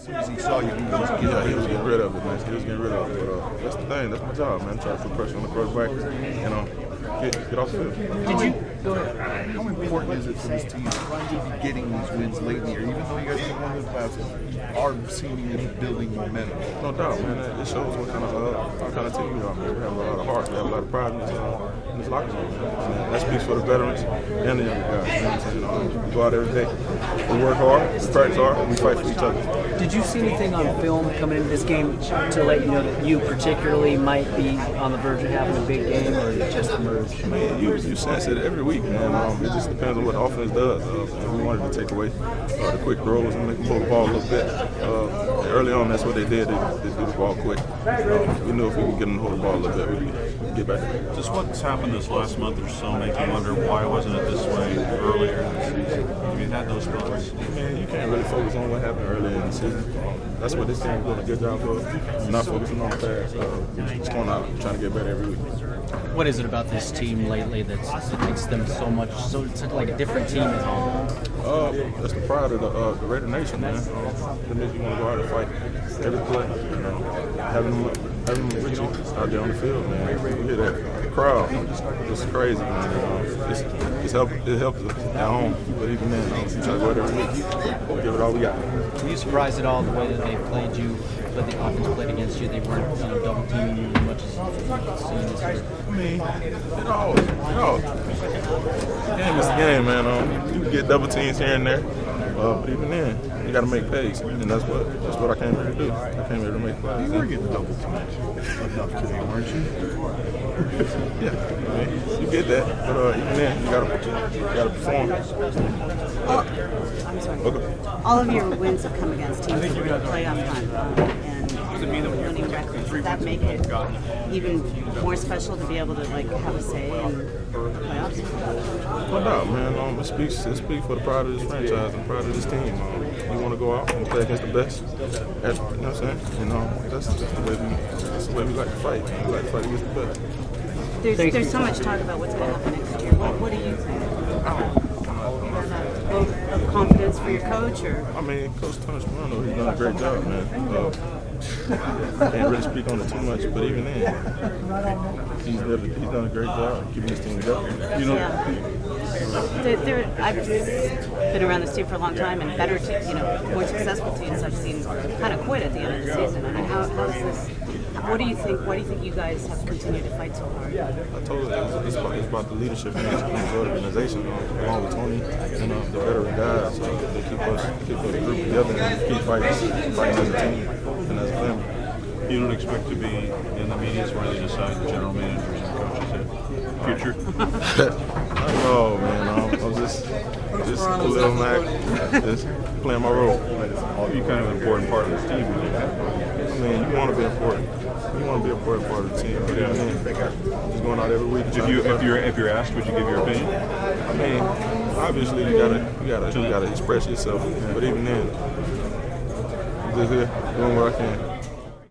soon as he saw you, he was he was getting rid of it, man. He was getting rid of it. But that's the thing. That's my job, man. Try to put pressure on the quarterback. Get off the field. Did you go ahead? How important is it for this team to be getting these wins late in the year, even though you guys have won the past, are seemingly building momentum? No doubt, man. It shows what kind of team we are, man. We have a lot of heart. We have a lot of pride in this locker room. Man. That speaks for the veterans and the younger guys. You know what I'm saying? We go out every day. We work hard. We practice hard. And we fight for each other. Did you see anything on film coming into this game to let you know that you particularly might be on the verge of having a big game, or it just emerged? I mean, you sense it every week, man. It just depends on what the offense does. We wanted to take away the quick throws and make them pull the ball a little bit. Early on, that's what they did. They threw the ball quick. We knew if we could get them to hold the ball a little bit, we could get back. Just what's happened this last month or so make you wonder why wasn't it this way earlier in the season? Have you had those thoughts? Man, you can't really focus on what happened earlier in the season. That's what this team is doing a good job of. Not focusing on the past. Just going out and trying to get better every week. What is it about this team lately that makes them so like a different team at home? That's the pride of the Raider Nation, man. That makes you want to go out and fight every play. Having them with you out there on the field, man. You hear that crowd, it's crazy, man. It helps us at home, but even then, we try to go out every week, give it all we got. Were you surprised at all the way that they played you? But the offense played against you, they weren't double teaming you as much as you've seen this year. I mean, game is the game, man. You can get double teams here and there, but even then, you got to make plays, and that's what I came here to do. I came here to make plays. You were getting double teamed enough today, weren't you? Yeah, I mean, you get that, but even then, you gotta perform. I'm sorry. Okay. All of your wins have come against teams that were in the playoff hunt and winning records. Does that make it even more special to be able to have a say in playoffs? No doubt, man. It speaks for the pride of this franchise and pride of this team. We want to go out and play against the best. You know what I'm saying? That's the way we like to fight. Man. We like to fight against the best. There's so much talk about what's going to happen next year. What do you think? Of confidence for your coach, or? I mean, Coach Tony Sparano, he's done a great job, man. Can't really speak on it too much, but even then, he's done a great job keeping this team together. I've been around this team for a long time, and better, more successful teams I've seen kind of quit at the end of the season. I mean, how is this? What do you think? Why do you think you guys have continued to fight so hard? I told you it's about the leadership in this organization, along with Tony and the veteran guys. So they keep us group together and keep fighting as a team and as a family. You don't expect to be in the meetings where they decide the general managers and coaches in future? No, man. I'm just a little Mac, just playing my role. You're kind of an important part of this team. I mean, you want to be important. You want to be an important part of the team. But even then, just going out every week. If you're asked, would you give your opinion? I mean, obviously you gotta express yourself. But even then, I'm just here doing what I can.